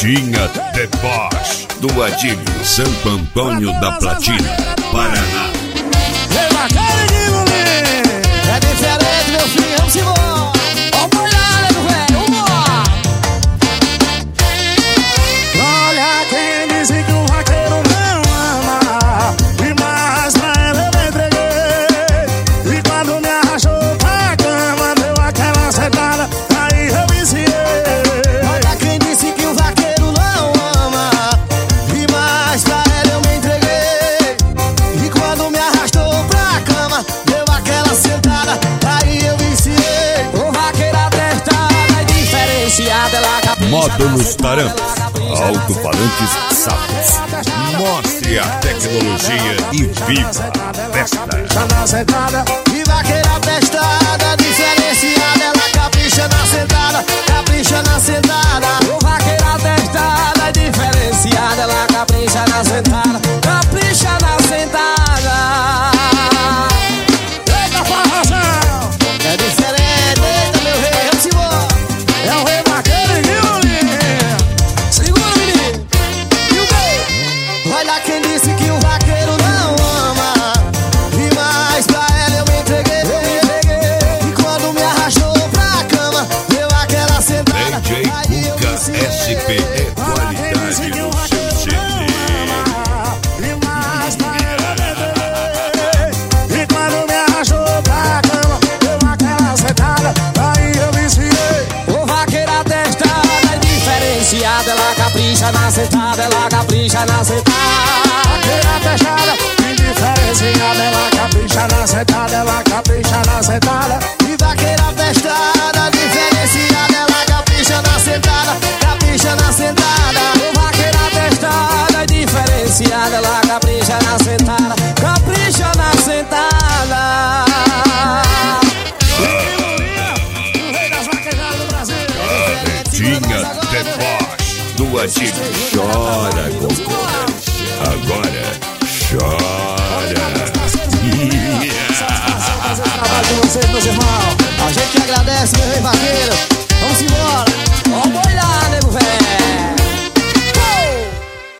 Tinha Deboche do Adílio, Santo Antônio da Platina, Paraná. É diferente, meu filho, vamos embora. Ó, molhado, velho, vambora. Olha quem disse que o vaqueiro não ama, e mais pra ela eu me entreguei. E quando me arrastou pra cama, deu aquela sentada, aí eu viciei. Olha quem disse que o vaqueiro não ama, e mais pra ela eu me entreguei. E quando me arrastou pra cama, deu aquela sentada, aí eu viciei. O vaqueiro atestada e diferenciada, ela capricha. Módulos Tarampas, alto-falantes Sapos. Mostre a tecnologia e viva a festa. Na sentada, E vaqueira atestada, diferenciada, ela capricha na sentada, capricha na sentada. O vaqueiro atestada, diferenciada, ela capricha na sentada, capricha na sentada. eita farrazão, É diferente, eita meu rei, vamos embora. é o rei vaqueiro e violino. Segura, menino. E o quê? Olha quem disse que o vaqueiro não ama, e mais pra ela eu me entreguei. E quando me arrastou pra cama, deu aquela sentada, DJ aí eu Cuca viciei. SP é qualidade no seu CD. E mais pra ela eu me entreguei. E quando me arrastou pra cama, deu aquela sentada, aí eu viciei. O vaqueiro atestada é diferenciada, ela capricha na sentada, ela capricha na sentada. Vaqueira fechada, indiferenciada, ela capricha na sentada, ela capricha na sentada. E vaqueira atestada, diferenciada, ela capricha na sentada, capricha na sentada. O vaqueiro atestada é diferenciada, ela capricha na sentada, capricha na sentada. O rei das vaquejadas do Brasil. Tinha Deboche do Adílio. Chora, concorrência. Agora chora. Trabalho de vocês, meus irmãos. A gente agradece, meu rei vaqueiro.